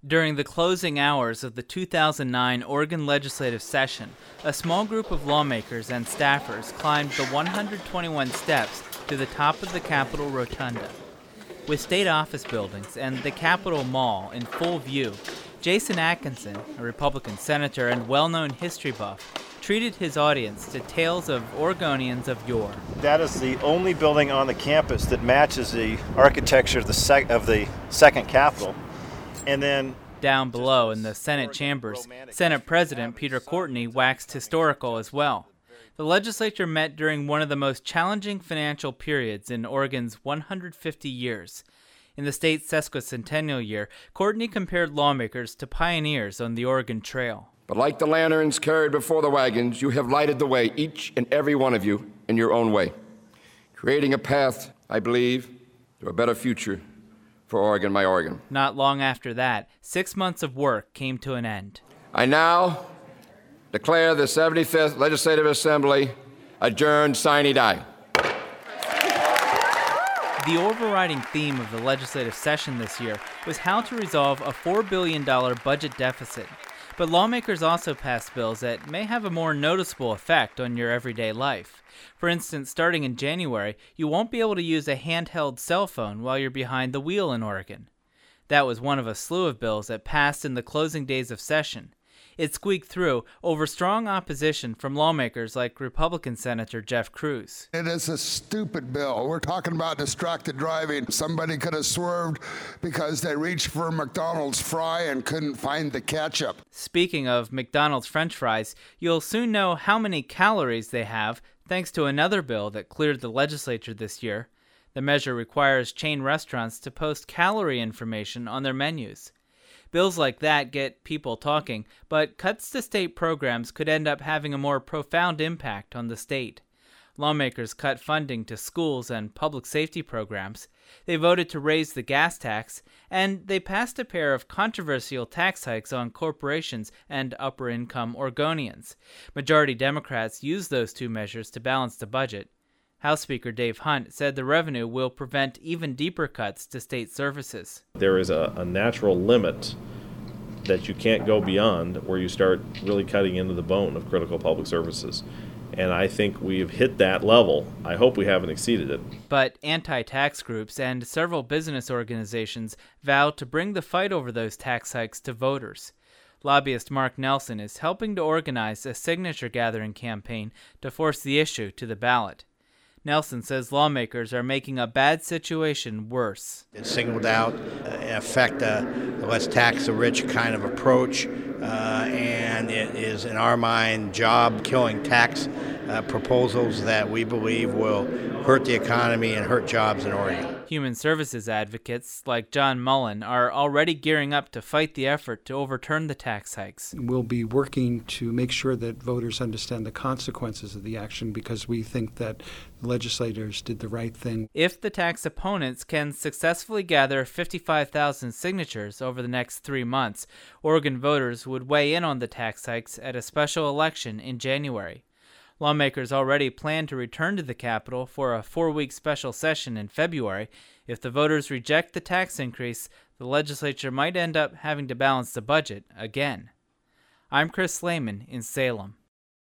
During the closing hours of the 2009 Oregon legislative session, a small group of lawmakers and staffers climbed the 121 steps to the top of the Capitol Rotunda. With state office buildings and the Capitol Mall in full view, Jason Atkinson, a Republican senator and well-known history buff, treated his audience to tales of Oregonians of yore. That is the only building on the campus that matches the architecture of the second Capitol. And then down below in the Senate chambers, Senate President Peter Courtney waxed historical as well. The legislature met during one of the most challenging financial periods in Oregon's 150 years. In the state's sesquicentennial year, Courtney compared lawmakers to pioneers on the Oregon Trail. But like the lanterns carried before the wagons, you have lighted the way, each and every one of you, in your own way, creating a path, I believe, to a better future for Oregon, my Oregon. Not long after that, 6 months of work came to an end. I now declare the 75th Legislative Assembly adjourned sine die. The overriding theme of the legislative session this year was how to resolve a $4 billion budget deficit. But lawmakers also passed bills that may have a more noticeable effect on your everyday life. For instance, starting in January, you won't be able to use a handheld cell phone while you're behind the wheel in Oregon. That was one of a slew of bills that passed in the closing days of session. It squeaked through over strong opposition from lawmakers like Republican Senator Jeff Cruz. It is a stupid bill. We're talking about distracted driving. Somebody could have swerved because they reached for a McDonald's fry and couldn't find the ketchup. Speaking of McDonald's French fries, you'll soon know how many calories they have thanks to another bill that cleared the legislature this year. The measure requires chain restaurants to post calorie information on their menus. Bills like that get people talking, but cuts to state programs could end up having a more profound impact on the state. Lawmakers cut funding to schools and public safety programs. They voted to raise the gas tax, and they passed a pair of controversial tax hikes on corporations and upper-income Oregonians. Majority Democrats used those two measures to balance the budget. House Speaker Dave Hunt said the revenue will prevent even deeper cuts to state services. There is a natural limit that you can't go beyond where you start really cutting into the bone of critical public services. And I think we've hit that level. I hope we haven't exceeded it. But anti-tax groups and several business organizations vowed to bring the fight over those tax hikes to voters. Lobbyist Mark Nelson is helping to organize a signature-gathering campaign to force the issue to the ballot. Nelson says lawmakers are making a bad situation worse. It's singled out, in effect, a let's tax the rich kind of approach, and it is, in our mind, job-killing tax proposals that we believe will hurt the economy and hurt jobs in Oregon. Human services advocates like John Mullen are already gearing up to fight the effort to overturn the tax hikes. We'll be working to make sure that voters understand the consequences of the action because we think that legislators did the right thing. If the tax opponents can successfully gather 55,000 signatures over the next 3 months, Oregon voters would weigh in on the tax hikes at a special election in January. Lawmakers already plan to return to the Capitol for a 4-week special session in February. If the voters reject the tax increase, the legislature might end up having to balance the budget again. I'm Chris Slayman in Salem.